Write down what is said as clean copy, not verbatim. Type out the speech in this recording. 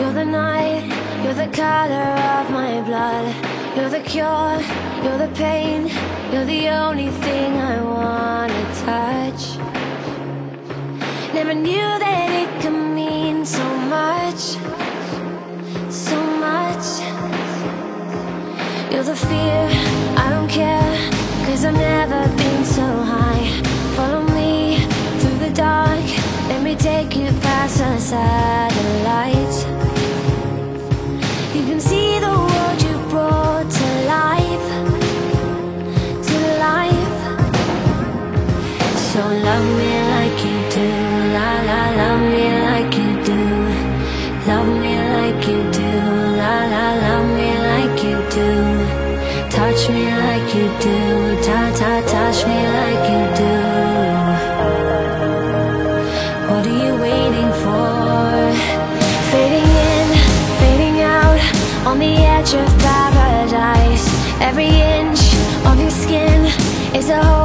You're the night, you're the color of my blood. You're the cure, you're the pain. You're the only thing I wanna touch. Never knew that it could mean so much, so much. You're the fear, I don't care, 'cause I've never been so high. Follow me through the dark, let me take you past the satellites. You can see the world you brought to life, to life. So love me like you do, la la, love me like you do. Love me like you do, la la, love me like you do. Touch me like you do, ta ta, touch me like you do. What are you waiting for? Fading in, fading out, on the edge of paradise. Every inch of your skin is a